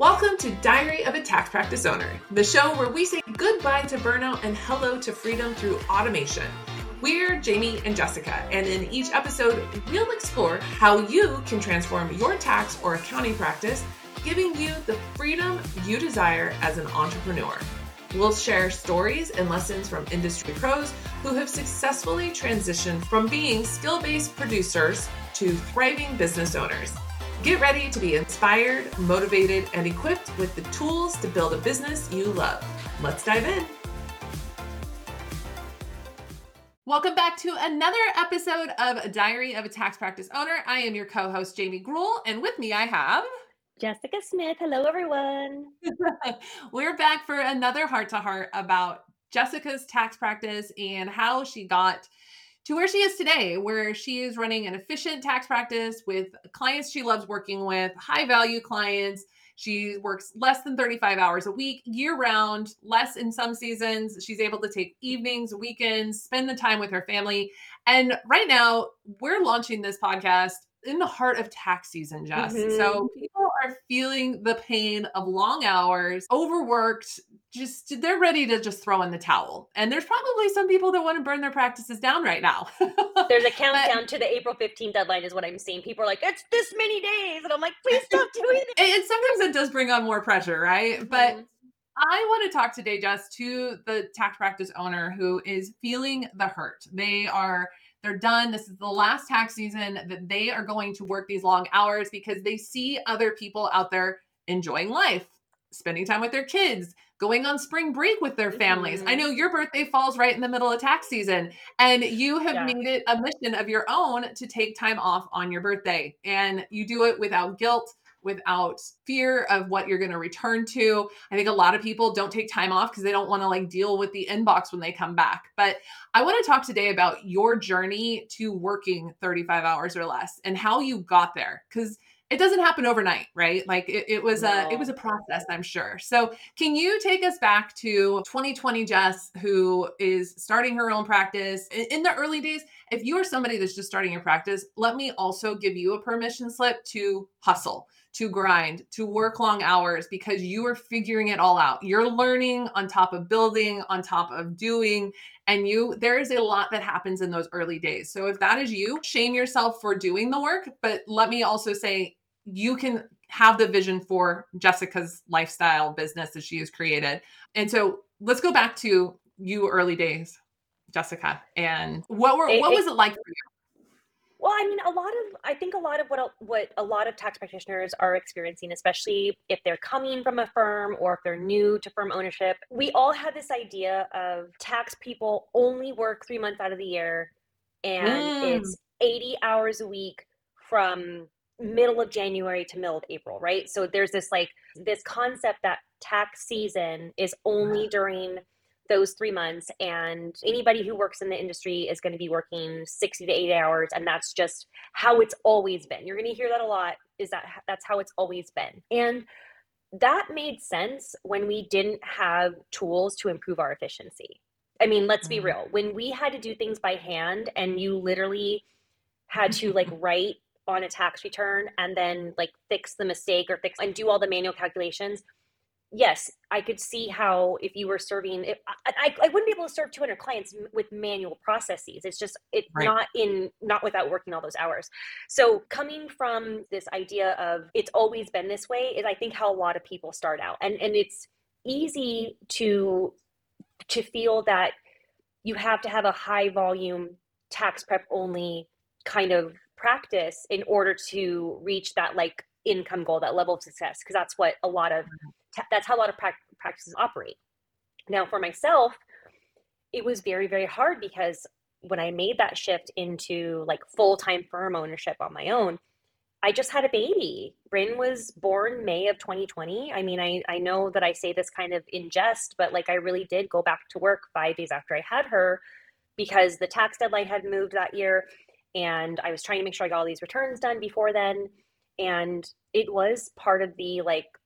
Welcome to Diary of a Tax Practice Owner, the show where we say goodbye to burnout and hello to freedom through automation. We're Jamie and Jessica, and in each episode, we'll explore how you can transform your tax or accounting practice, giving you the freedom you desire as an entrepreneur. We'll share stories and lessons from industry pros who have successfully transitioned from being skill-based producers to thriving business owners. Get ready to be inspired, motivated, and equipped with the tools to build a business you love. Let's dive in. Welcome back to another episode of Diary of a Tax Practice Owner. I am your co-host, Jamie Gruhl, and with me I have Jessica Smith. Hello, everyone. We're back for another heart-to-heart about Jessica's tax practice and how she got to where she is today, where she is running an efficient tax practice with clients she loves working with, high-value clients. She works less than 35 hours a week, year-round, less in some seasons. She's able to take evenings, weekends, spend the time with her family. And right now, we're launching this podcast in the heart of tax season, Jess. Mhm. So people are feeling the pain of long hours, overworked, just they're ready to just throw in the towel. And there's probably some people that want to burn their practices down right now. There's a countdown to the April 15th deadline is what I'm seeing. People are like, it's this many days. And I'm like, please stop doing it. And sometimes it does bring on more pressure, right? Mhm. But I want to talk today, Jess, to the tax practice owner who is feeling the hurt. They're done. This is the last tax season that they are going to work these long hours because they see other people out there enjoying life, spending time with their kids, going on spring break with their families. I know your birthday falls right in the middle of tax season, and you have made it a mission of your own to take time off on your birthday. And you do it without guilt, without fear of what you're going to return to. I think a lot of people don't take time off because they don't want to deal with the inbox when they come back. But I want to talk today about your journey to working 35 hours or less and how you got there, because it doesn't happen overnight, right? It was a process, I'm sure. So can you take us back to 2020 Jess, who is starting her own practice in the early days? If you are somebody that's just starting your practice, let me also give you a permission slip to hustle, to grind, to work long hours, because you are figuring it all out. You're learning on top of building, on top of doing, and there is a lot that happens in those early days. So if that is you, shame yourself for doing the work, but let me also say, you can have the vision for Jessica's lifestyle business that she has created. And so let's go back to you early days, Jessica, and what was it like for you? Well, I mean, I think a lot of what a lot of tax practitioners are experiencing, especially if they're coming from a firm or if they're new to firm ownership, we all have this idea of tax people only work 3 months out of the year, and it's 80 hours a week from middle of January to middle of April, right? So there's this concept that tax season is only during those 3 months, and anybody who works in the industry is going to be working 60 to 80 hours, and that's just how it's always been. You're going to hear that a lot, that's how it's always been. And that made sense when we didn't have tools to improve our efficiency. I mean, let's be real. When we had to do things by hand and you literally had to write on a tax return and then fix the mistake or fix and do all the manual calculations, yes, I could see how if you were serving, I wouldn't be able to serve 200 clients with manual processes. It's just, right. not without working all those hours. So coming from this idea of it's always been this way is I think how a lot of people start out. And it's easy to feel that you have to have a high volume tax prep only kind of practice in order to reach that income goal, that level of success, because that's what that's how a lot of practices operate. Now, for myself, it was very, very hard because when I made that shift into full-time firm ownership on my own, I just had a baby. Bryn was born May of 2020. I mean, I know that I say this kind of in jest, but I really did go back to work 5 days after I had her because the tax deadline had moved that year. And I was trying to make sure I got all these returns done before then. And it was part of the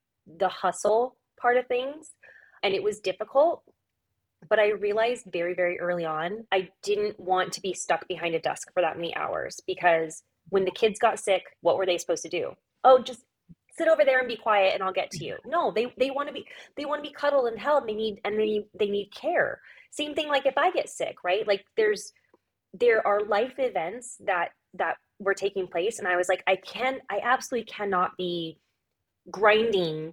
hustle part of things. And it was difficult. But I realized very, very early on, I didn't want to be stuck behind a desk for that many hours because when the kids got sick, what were they supposed to do? Oh, just sit over there and be quiet and I'll get to you. No, they want to be, they want to be cuddled and held, and they need care. Same thing like if I get sick, right? Like there are life events that were taking place, and I was like, I absolutely cannot be grinding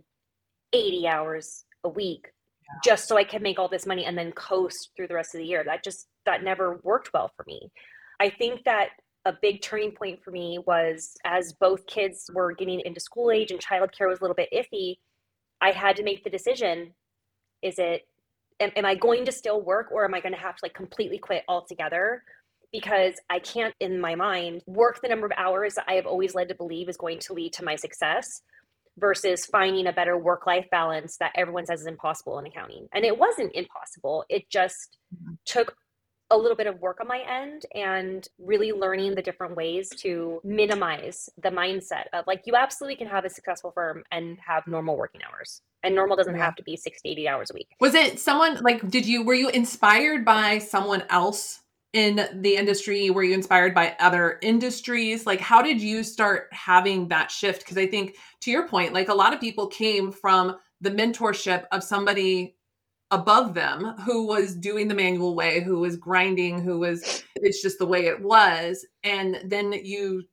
80 hours a week just so I can make all this money and then coast through the rest of the year. That never worked well for me. I think that a big turning point for me was as both kids were getting into school age and childcare was a little bit iffy, I had to make the decision, is it, am I going to still work, or am I going to have to like completely quit altogether? Because I can't, in my mind, work the number of hours that I have always led to believe is going to lead to my success versus finding a better work-life balance that everyone says is impossible in accounting. And it wasn't impossible. It just took a little bit of work on my end and really learning the different ways to minimize the mindset of like, you absolutely can have a successful firm and have normal working hours. And normal doesn't have to be 60, 80 hours a week. Was it someone like, were you inspired by someone else in the industry? Were you inspired by other industries? Like, how did you start having that shift? Because I think, to your point, like a lot of people came from the mentorship of somebody above them who was doing the manual way, who was grinding, it's just the way it was. And then you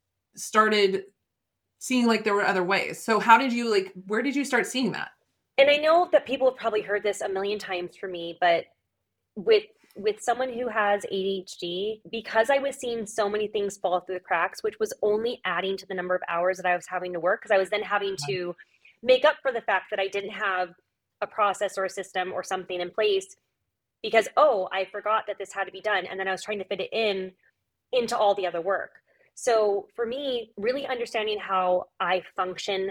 started seeing like there were other ways. So how did you where did you start seeing that? And I know that people have probably heard this a million times from me, but with someone who has ADHD, because I was seeing so many things fall through the cracks, which was only adding to the number of hours that I was having to work, because I was then having to make up for the fact that I didn't have a process or a system or something in place because, oh, I forgot that this had to be done. And then I was trying to fit it into all the other work. So for me, really understanding how I function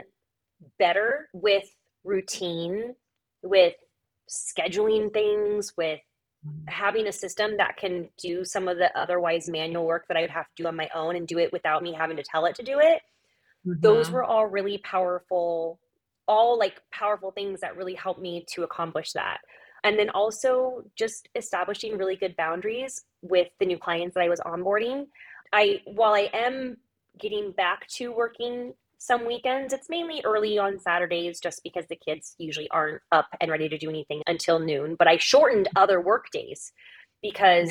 better with routine, with scheduling things, with having a system that can do some of the otherwise manual work that I would have to do on my own and do it without me having to tell it to do it. Those were all really powerful, powerful things that really helped me to accomplish that. And then also just establishing really good boundaries with the new clients that I was onboarding. While I am getting back to working some weekends, it's mainly early on Saturdays just because the kids usually aren't up and ready to do anything until noon. But I shortened other work days because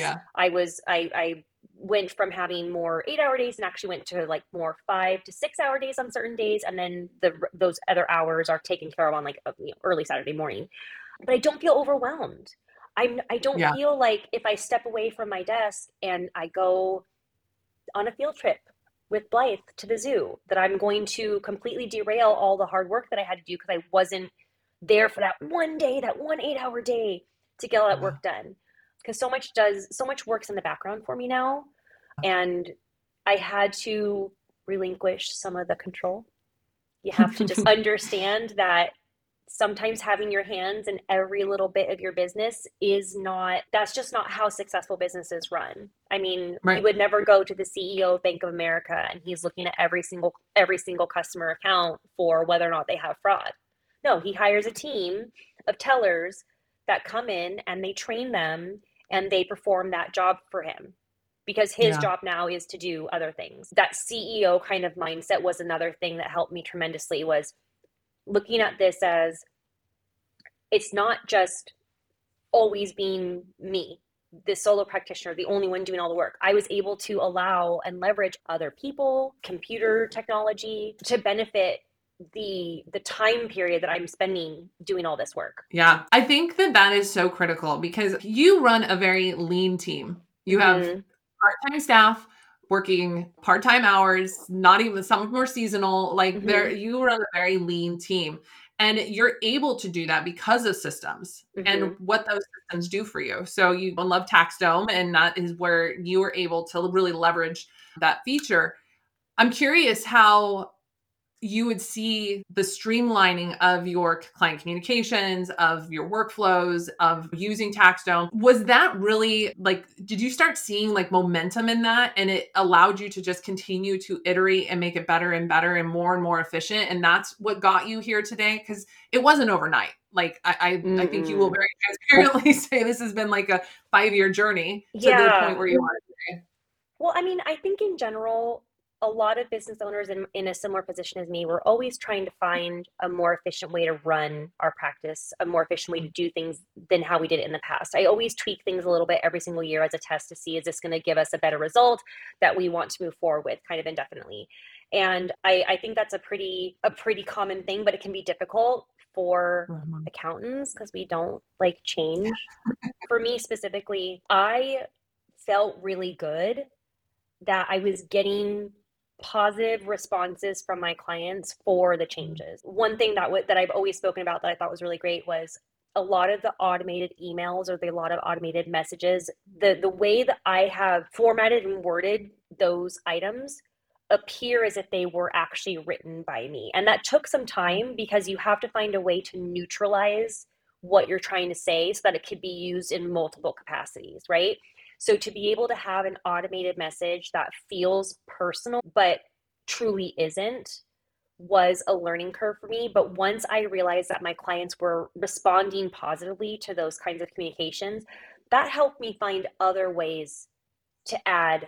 I went from having more 8-hour days and actually went to like more 5 to 6 hour days on certain days. And then those other hours are taken care of on like early Saturday morning. But I don't feel overwhelmed. I don't feel like if I step away from my desk and I go on a field trip with Blythe to the zoo, that I'm going to completely derail all the hard work that I had to do because I wasn't there for that one day, that 8-hour day to get all that work done. Because so much works in the background for me now. And I had to relinquish some of the control. You have to just understand that sometimes having your hands in every little bit of your business that's just not how successful businesses run. I mean, you would never go to the CEO of Bank of America and he's looking at every single customer account for whether or not they have fraud. No, he hires a team of tellers that come in and they train them and they perform that job for him because his job now is to do other things. That CEO kind of mindset was another thing that helped me tremendously, was looking at this as it's not just always being me, the solo practitioner, the only one doing all the work. I was able to allow and leverage other people, computer technology to benefit the time period that I'm spending doing all this work. Yeah, I think that is so critical because you run a very lean team. You have part-time staff working part-time hours, not even some of them are seasonal. You run a very lean team, and you're able to do that because of systems and what those systems do for you. So you love TaxDome, and that is where you were able to really leverage that feature. I'm curious how you would see the streamlining of your client communications, of your workflows, of using TaxDome. Was that really did you start seeing momentum in that, and it allowed you to just continue to iterate and make it better and better and more efficient? And that's what got you here today? Because it wasn't overnight. I think you will very transparently say this has been like a 5-year journey to the point where you are today. Well, I mean, I think in general, a lot of business owners in a similar position as me, we're always trying to find a more efficient way to run our practice, a more efficient way to do things than how we did it in the past. I always tweak things a little bit every single year as a test to see, is this going to give us a better result that we want to move forward with kind of indefinitely. And I think that's a pretty common thing, but it can be difficult for accountants because we don't like change. For me specifically, I felt really good that I was getting positive responses from my clients for the changes. One thing that I've always spoken about that I thought was really great was a lot of the automated emails or a lot of automated messages. The way that I have formatted and worded those items appear as if they were actually written by me. And that took some time because you have to find a way to neutralize what you're trying to say so that it could be used in multiple capacities, right? So to be able to have an automated message that feels personal but truly isn't was a learning curve for me. But once I realized that my clients were responding positively to those kinds of communications, that helped me find other ways to add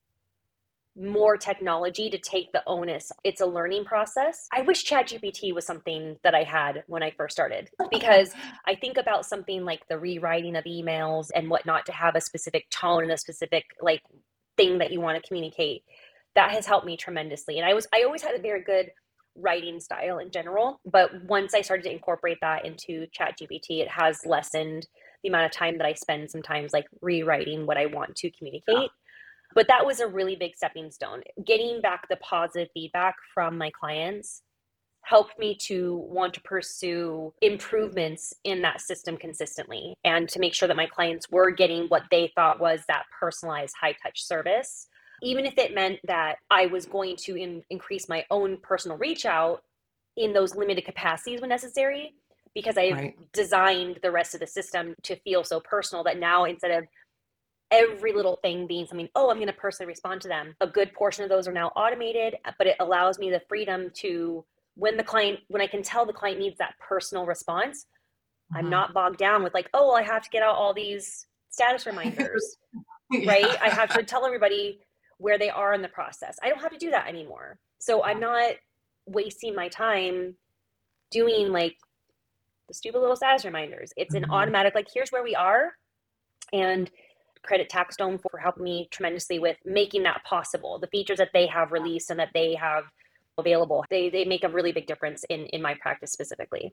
more technology to take the onus. It's a learning process. I wish ChatGPT was something that I had when I first started, because I think about something like the rewriting of emails and whatnot to have a specific tone and a specific like thing that you want to communicate. That has helped me tremendously. And I always had a very good writing style in general, but once I started to incorporate that into ChatGPT, it has lessened the amount of time that I spend sometimes like rewriting what I want to communicate. But that was a really big stepping stone. Getting back the positive feedback from my clients helped me to want to pursue improvements in that system consistently and to make sure that my clients were getting what they thought was that personalized high touch service. Even if it meant that I was going to increase my own personal reach out in those limited capacities when necessary, because I've designed the rest of the system to feel so personal that now instead of every little thing being something, oh, I'm going to personally respond to them, a good portion of those are now automated, but it allows me the freedom to, when I can tell the client needs that personal response, I'm not bogged down with like, oh, well, I have to get out all these status reminders, right? I have to tell everybody where they are in the process. I don't have to do that anymore. So I'm not wasting my time doing like the stupid little status reminders. It's an automatic, like, here's where we are. And credit TaxStone for helping me tremendously with making that possible. The features that they have released and that they have available, they make a really big difference in my practice specifically.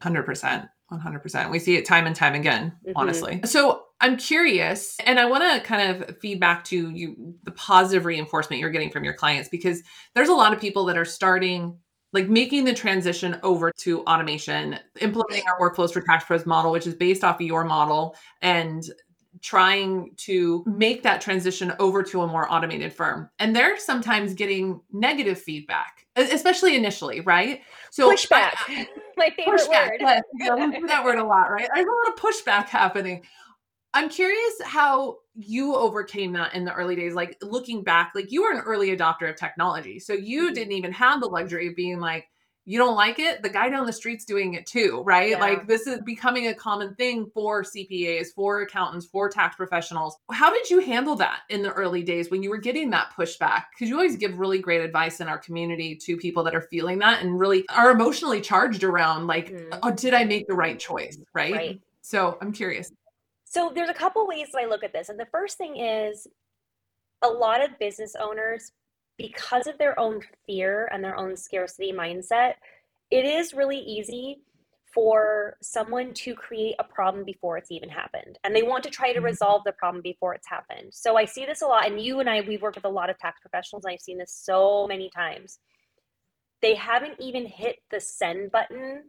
100%. We see it time and time again, honestly. So I'm curious, and I want to kind of feed back to you the positive reinforcement you're getting from your clients, because there's a lot of people that are starting, like making the transition over to automation, implementing our workflows for Tax Pros model, which is based off of your model, and trying to make that transition over to a more automated firm. And they're sometimes getting negative feedback, especially initially, right? So pushback, my favorite word. Yes, we do that word a lot, right? There's a lot of pushback happening. I'm curious how you overcame that in the early days. Like looking back, like you were an early adopter of technology. So you didn't even have the luxury of being like, you don't like it? The guy down the street's doing it too, right? Yeah. Like this is becoming a common thing for CPAs, for accountants, for tax professionals. How did you handle that in the early days when you were getting that pushback? Because you always give really great advice in our community to people that are feeling that and really are emotionally charged around like, oh, did I make the right choice? Right. So I'm curious. So there's a couple ways that I look at this. And the first thing is a lot of business owners, because of their own fear and their own scarcity mindset, it is really easy for someone to create a problem before it's even happened. And they want to try to resolve the problem before it's happened. So I see this a lot. And you and I, we've worked with a lot of tax professionals, and I've seen this so many times. They haven't even hit the send button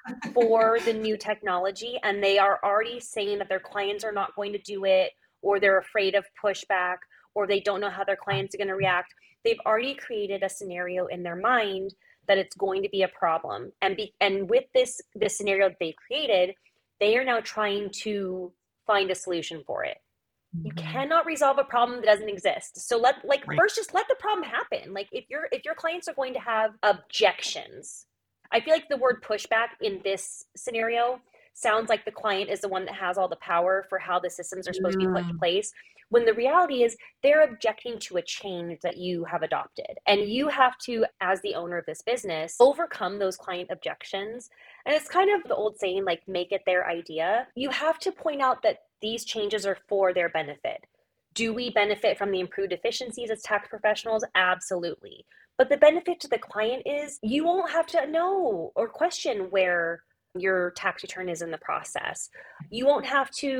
for the new technology, and they are already saying that their clients are not going to do it, or they're afraid of pushback, or they don't know how their clients are going to react. They've already created a scenario in their mind that it's going to be a problem. And with this scenario that they've created, they are now trying to find a solution for it. You cannot resolve a problem that doesn't exist. So first just let the problem happen. Like if your clients are going to have objections, I feel like the word pushback in this scenario sounds like the client is the one that has all the power for how the systems are supposed to be put into Mm, place, when the reality is they're objecting to a change that you have adopted. And you have to, as the owner of this business, overcome those client objections. And it's kind of the old saying, like, make it their idea. You have to point out that these changes are for their benefit. Do we benefit from the improved efficiencies as tax professionals? Absolutely. But the benefit to the client is you won't have to know or question where your tax return is in the process. You won't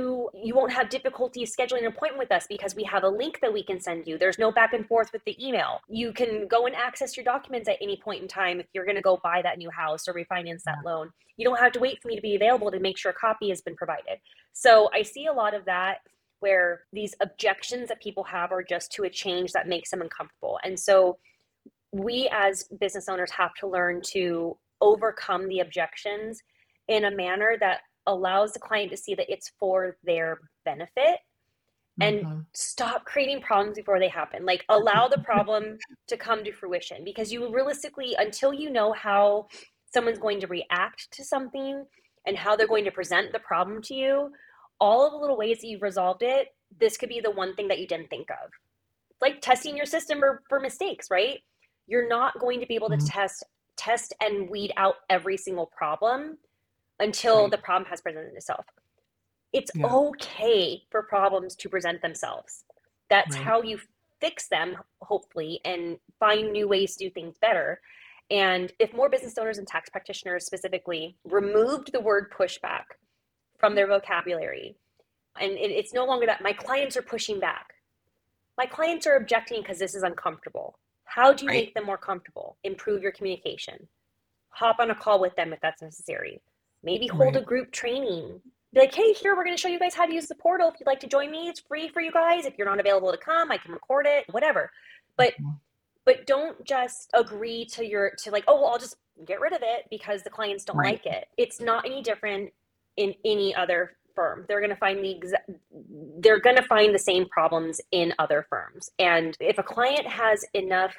have difficulty scheduling an appointment with us because we have a link that we can send you. There's no back and forth with the email. You can go and access your documents at any point in time if you're going to go buy that new house or refinance that loan. You don't have to wait for me to be available to make sure a copy has been provided. So I see a lot of that where these objections that people have are just to a change that makes them uncomfortable. And so we as business owners have to learn to overcome the objections in a manner that allows the client to see that it's for their benefit and mhm. stop creating problems before they happen. Like, allow the problem to come to fruition, because you realistically, until you know how someone's going to react to something and how they're going to present the problem to you, all of the little ways that you've resolved it, this could be the one thing that you didn't think of. Like testing your system for mistakes, right? You're not going to be able to Mhm. test and weed out every single problem until Right. the problem has presented itself. It's Yeah. okay for problems to present themselves. That's Right. how you fix them, hopefully, and find new ways to do things better. And if more business owners and tax practitioners specifically removed the word pushback from their vocabulary, and it's no longer that my clients are pushing back. My clients are objecting because this is uncomfortable. How do you Right. make them more comfortable? Improve your communication. Hop on a call with them if that's necessary. Maybe hold a Right. group training. Be like, hey, here, we're going to show you guys how to use the portal. If you'd like to join me, it's free for you guys. If you're not available to come, I can record it, whatever. But Mhm. don't just agree to like, oh, well, I'll just get rid of it because the clients don't Right. like it. It's not any different in any other firm. They're going to find the same problems in other firms. And if a client has enough,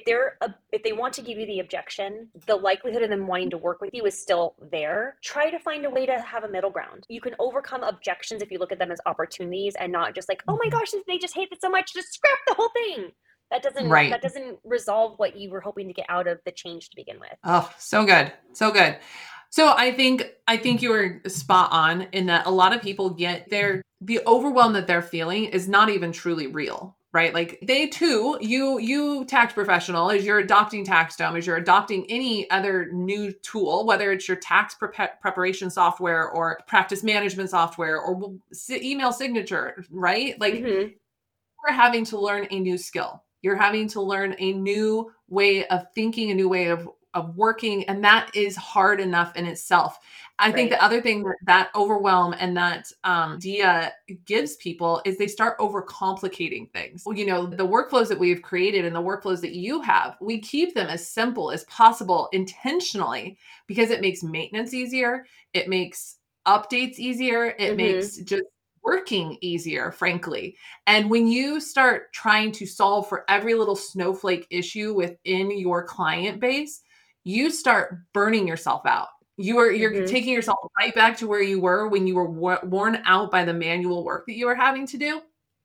if they want to give you the objection, the likelihood of them wanting to work with you is still there. Try to find a way to have a middle ground. You can overcome objections if you look at them as opportunities and not just like, oh my Mhm. gosh, they just hate it so much, just scrap the whole thing. Right. That doesn't resolve what you were hoping to get out of the change to begin with. Oh, so good. So good. So I think you were spot on in that a lot of people get the overwhelm that they're feeling is not even truly real, right? Like they too, you tax professional, as you're adopting TaxDome, as you're adopting any other new tool, whether it's your tax preparation software or practice management software or email signature, right? Like Mm-hmm. you're having to learn a new skill. You're having to learn a new way of thinking, a new way of working, and that is hard enough in itself. I think Right. the other thing that overwhelm and that idea gives people is they start overcomplicating things. Well, the workflows that we've created and the workflows that you have, we keep them as simple as possible intentionally because it makes maintenance easier. It makes updates easier. It Mm-hmm. makes just working easier, frankly. And when you start trying to solve for every little snowflake issue within your client base, you start burning yourself out. You're Mm-hmm. taking yourself right back to where you were when you were worn out by the manual work that you were having to do.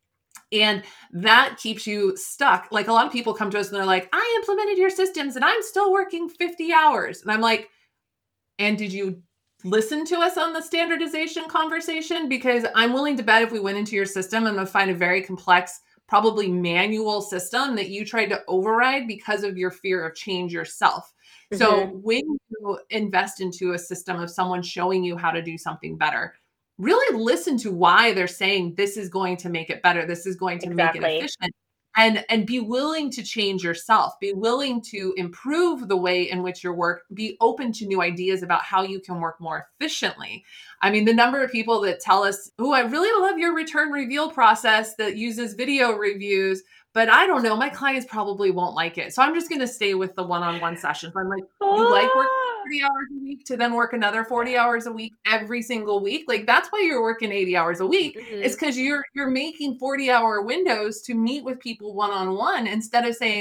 And that keeps you stuck. Like a lot of people come to us and they're like, I implemented your systems and I'm still working 50 hours. And I'm like, and did you listen to us on the standardization conversation? Because I'm willing to bet if we went into your system and would find a very complex, probably manual system that you tried to override because of your fear of change yourself. So Mm-hmm. when you invest into a system of someone showing you how to do something better, really listen to why they're saying this is going to make it better. This is going to make it Exactly. efficient and be willing to change yourself, be willing to improve the way in which you work, be open to new ideas about how you can work more efficiently. I mean, the number of people that tell us, oh, I really love your return reveal process that uses video reviews, but I don't know, my clients probably won't like it, so I'm just going to stay with the one-on-one sessions. I'm like, you like working Ah! 40 hours a week to then work another 40 hours a week every single week? Like that's why you're working 80 hours a week. It's Mm-hmm. because you're making 40-hour windows to meet with people one-on-one instead of saying,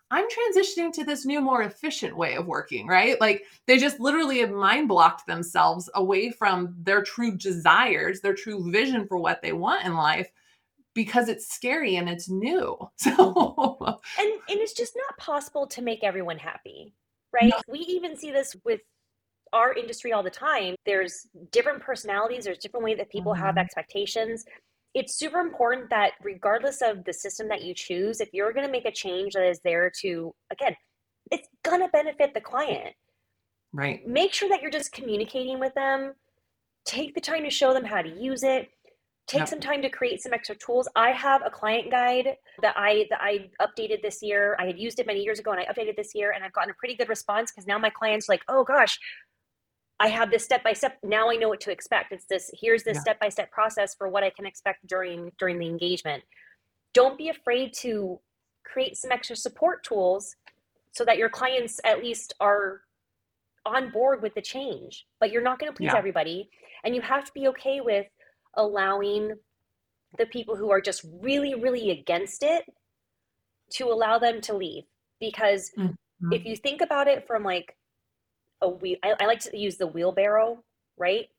I'm transitioning to this new, more efficient way of working, right? Like they just literally have mind blocked themselves away from their true desires, their true vision for what they want in life because it's scary and it's new. So, And it's just not possible to make everyone happy, right? no. We even see this with our industry all the time. There's different personalities, there's different ways that people have Mhm. expectations. It's super important that regardless of the system that you choose, if you're going to make a change that is there to, again, it's going to benefit the client, Right. make sure that you're just communicating with them. Take the time to show them how to use it. Take Yep. some time to create some extra tools. I have a client guide that I updated this year. I had used it many years ago and I updated this year, and I've gotten a pretty good response because now my clients are like, oh gosh, I have this step by step. Now I know what to expect. It's this, here's this Yeah. step by step process for what I can expect during the engagement. Don't be afraid to create some extra support tools so that your clients at least are on board with the change. But you're not going to please Yeah. everybody, and you have to be okay with allowing the people who are just really, really against it to allow them to leave. Because if Mhm. you think about it from like a wheel, I like to use the wheelbarrow, right?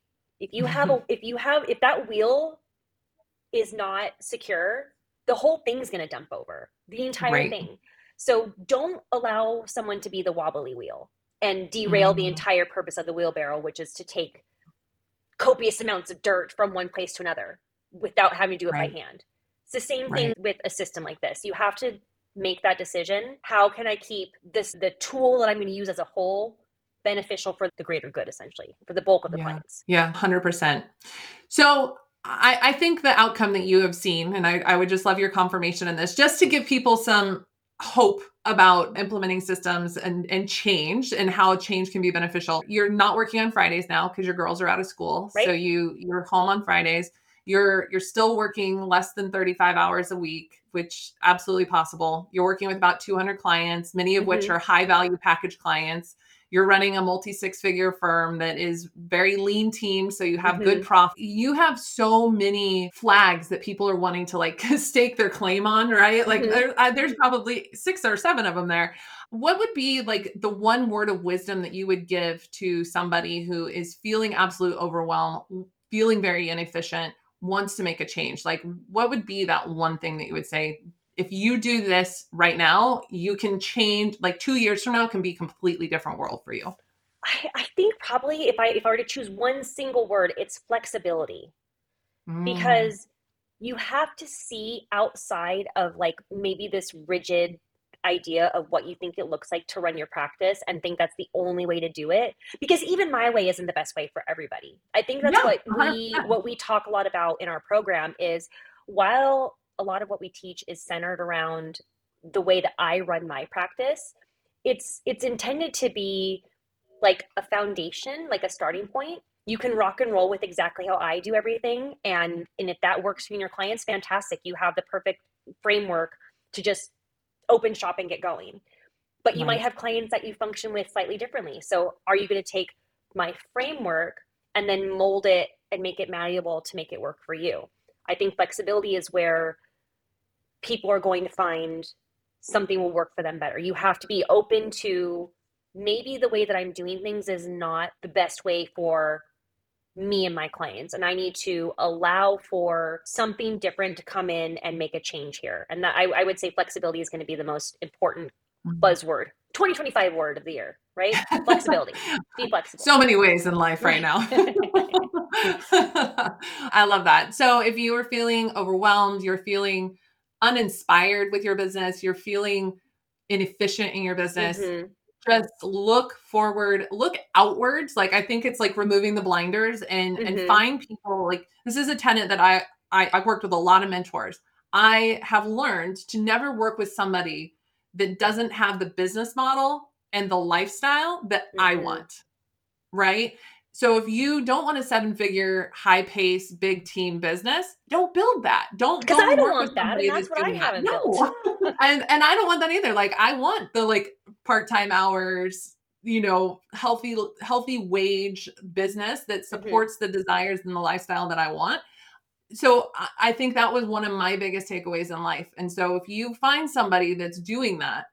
If that wheel is not secure, the whole thing's going to dump over, the entire Right. thing. So don't allow someone to be the wobbly wheel and derail the Mhm. entire purpose of the wheelbarrow, which is to take copious amounts of dirt from one place to another without having to do it by Right. hand. It's the same thing Right. with a system like this. You have to make that decision. How can I keep the tool that I'm going to use as a whole beneficial for the greater good, essentially, for the bulk of the Yeah. clients? Yeah. 100%. So I think the outcome that you have seen, and I would just love your confirmation in this, just to give people some hope about implementing systems and change and how change can be beneficial. You're not working on Fridays now because your girls are out of school. So Right? you're home on Fridays. You're still working less than 35 hours a week, which absolutely possible. You're working with about 200 clients, many of which Mm-hmm. are high value package clients. You're running a multi six figure firm that is very lean team. So you have good Mm-hmm. profit. You have so many flags that people are wanting to like stake their claim on, right? Like Mm-hmm. there's probably 6 or 7 of them there. What would be like the one word of wisdom that you would give to somebody who is feeling absolute overwhelm, feeling very inefficient, wants to make a change? Like, what would be that one thing that you would say? If you do this right now, you can change, like 2 years from now can be a completely different world for you. I think probably if I were to choose one single word, it's flexibility. Mm, Because you have to see outside of like maybe this rigid idea of what you think it looks like to run your practice and think that's the only way to do it, because even my way isn't the best way for everybody. I think that's yeah, what we 100%. what we talk a lot about in our program is, while a lot of what we teach is centered around the way that I run my practice, it's intended to be like a foundation, like a starting point. You can rock and roll with exactly how I do everything. And if that works for you and your clients, fantastic. You have the perfect framework to just open shop and get going. But you might Right. have clients that you function with slightly differently. So are you going to take my framework and then mold it and make it malleable to make it work for you? I think flexibility is where people are going to find something will work for them better. You have to be open to, maybe the way that I'm doing things is not the best way for me and my clients, and I need to allow for something different to come in and make a change here. And that I would say flexibility is going to be the most important Mm. buzzword, 2025 word of the year, right? Flexibility. Be flexible. So many ways in life right Right. now. I love that. So if you are feeling overwhelmed, you're feeling uninspired with your business, you're feeling inefficient in your business, Mm-hmm. just look forward, look outwards. Like I think it's like removing the blinders and Mm-hmm. find people. Like this is a tenet that I've worked with a lot of mentors. I have learned to never work with somebody that doesn't have the business model and the lifestyle that I Mm-hmm. want, right? So if you don't want a 7-figure, high pace, big team business, don't build that. Don't Because go I and don't work with want that, and somebody that's that's what I doing that. haven't built. No. And I don't want that either. Like I want the like part-time hours, healthy wage business that Mm-hmm. supports the desires and the lifestyle that I want. So I think that was one of my biggest takeaways in life. And so if you find somebody that's doing that,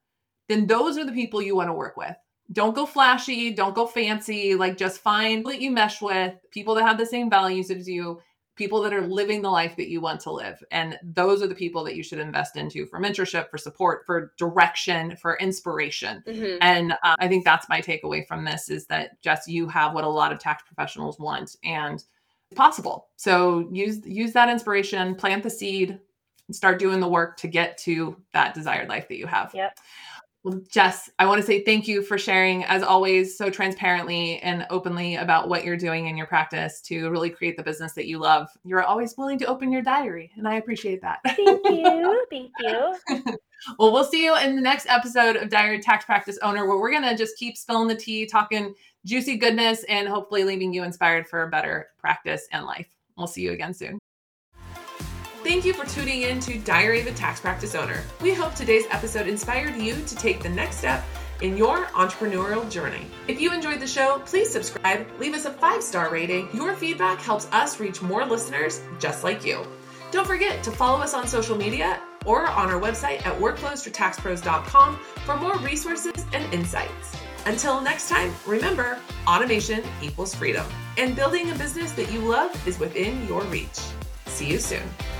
then those are the people you want to work with. Don't go flashy, don't go fancy, like just find what you mesh with, people that have the same values as you, people that are living the life that you want to live. And those are the people that you should invest into for mentorship, for support, for direction, for inspiration. Mhm. And I think that's my takeaway from this, is that Jess, you have what a lot of tax professionals want, and it's possible. So use that inspiration, plant the seed, and start doing the work to get to that desired life that you have. Yep. Well, Jess, I want to say thank you for sharing, as always, so transparently and openly about what you're doing in your practice to really create the business that you love. You're always willing to open your diary, and I appreciate that. Thank you. Thank you. Well, we'll see you in the next episode of Diary Tax Practice Owner, where we're going to just keep spilling the tea, talking juicy goodness, and hopefully leaving you inspired for a better practice and life. We'll see you again soon. Thank you for tuning in to Diary of a Tax Practice Owner. We hope today's episode inspired you to take the next step in your entrepreneurial journey. If you enjoyed the show, please subscribe, leave us a 5-star rating. Your feedback helps us reach more listeners just like you. Don't forget to follow us on social media or on our website at workflowsfortaxpros.com for more resources and insights. Until next time, remember, automation equals freedom, and building a business that you love is within your reach. See you soon.